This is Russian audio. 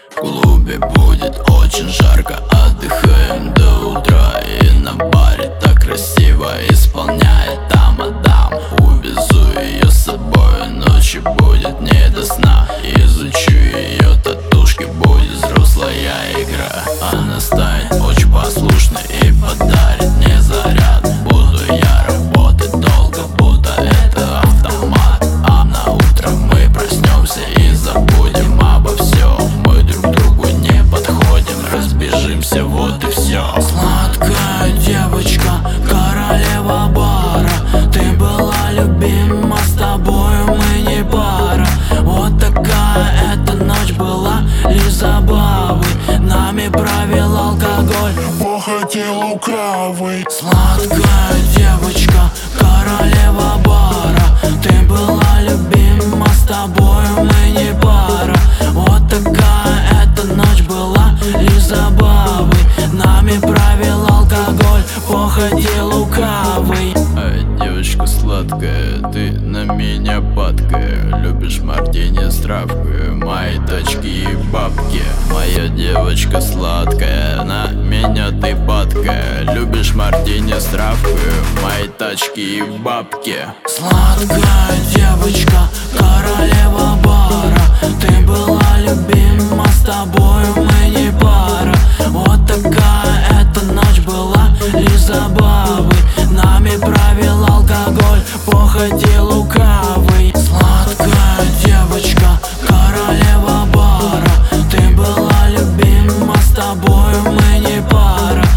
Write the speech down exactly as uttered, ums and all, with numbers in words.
В клубе будет очень жарко, отдыхаем до утра. И на баре так красиво исполняет там Адам. Увезу ее с собой, ночью будет не до сна. Изучу ее татушки, будет взрослая игра. Она станет очень послушной и подарит мне заряд. Буду я работать долго, будто это автомат. А на утро мы проснемся и забудем обо всем. Мы друг другу не подходим, разбежимся, вот и все. Сладкая девочка, королева бара, ты была любима, с тобою мы не пара. Вот такая эта ночь была лишь забавой, нами правил алкоголь, похоти лукавый. Сладкая девочка, королева бара, ты была любима, с тобою мы не пара. Вот такая эта ночь была лишь забавой, нами правил алкоголь, похоти лукавый. Ай, девочка сладкая, ты на меня падкая. Любишь мартини с травкой, мои тачки и бабки. Моя девочка сладкая, на меня ты падкая. Любишь мартини с травкой, мои тачки и бабки. Сладкая девочка, королева бара, ты была любима, с тобою мы не пара. Вот такая эта ночь была лишь забавой, нами правил алкоголь, похоти лукавый. Сладкая девочка, королева бара, ты была любима, с тобою мы не пара.